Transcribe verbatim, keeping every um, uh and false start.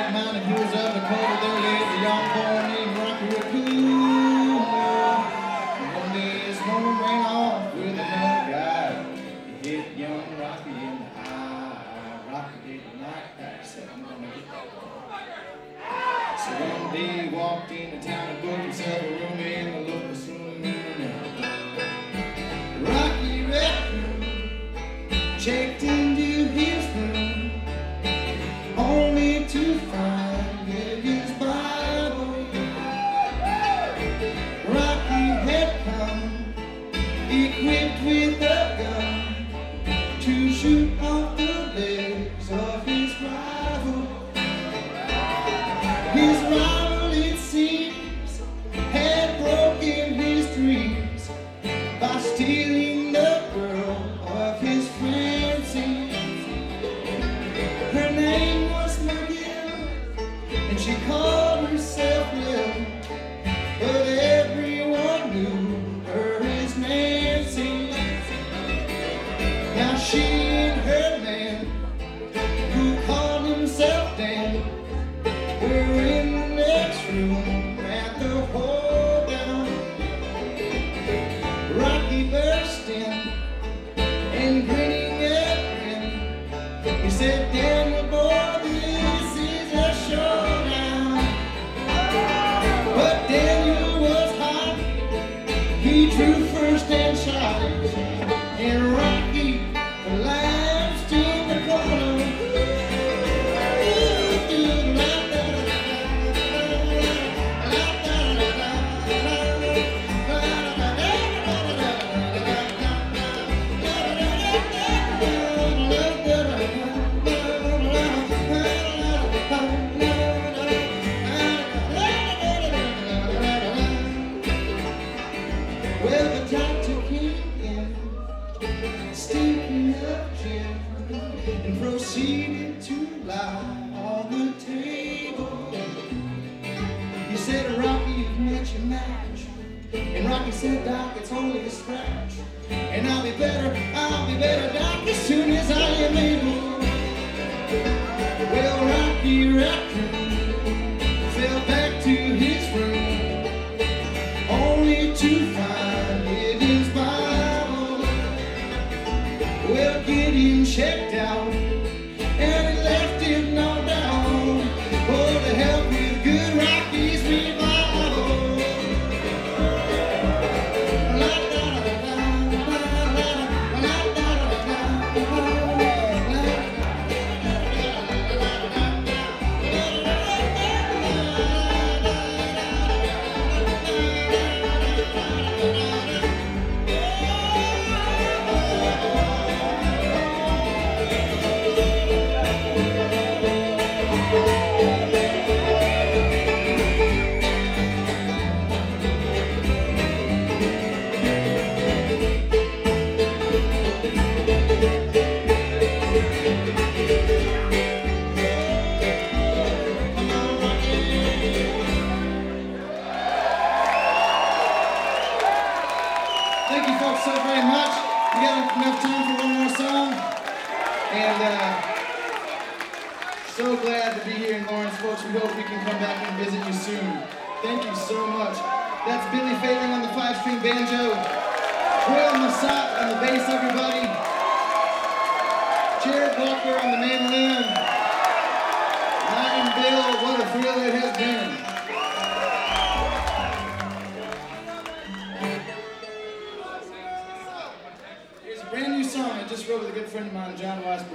black mountain hills of Dakota, there lives a young boy named Rocky Raccoon. One day his home ran off with another guy. He hit young Rocky in the eye. Rocky didn't like that. He said, I'm gonna get that boy. So one day he walked into town and booked himself a room in the local saloon. Rocky Raccoon checked into his room, only to find in his Bible Rocky had come equipped with a gun to shoot off the legs of his rival. His rival, it seems, had broken his dreams by stealing the girl of his fancy. Her name was McGill, and she called herself Lil, but everyone knew her as Nancy. Now she and her man, who called himself Dan, were in the next room at the hold down. Rocky burst in and grinning at him, he said, Daniel boy, this is a showdown. But Daniel was hot, he drew first and shot, and Rocky collapsed in the corner. Well, the doctor came in, stinking of gin, and proceeded to lie on the table. He said, Rocky, you've met your match. And Rocky said, Doc, it's only a scratch. And I'll be better, I'll be better, Doc, as soon as I am able. Well, Rocky Raccoon fell back to his room, only to find in his Bible, well, get him checked out, and it left him no doubt. Oh, to help with good Rocky's revival. Thank you folks so very much. We got enough time for one more song. And uh, so glad to be here in Lawrence, folks. We hope we can come back and visit you soon. Thank you so much. That's Billy Failing on the five-string banjo. Troy Massat on the bass, everybody. Jared Walker on the mandolin. Ryan Bill, what a thrill it has been. Brand new song I just wrote with a good friend of mine, John Weisberg.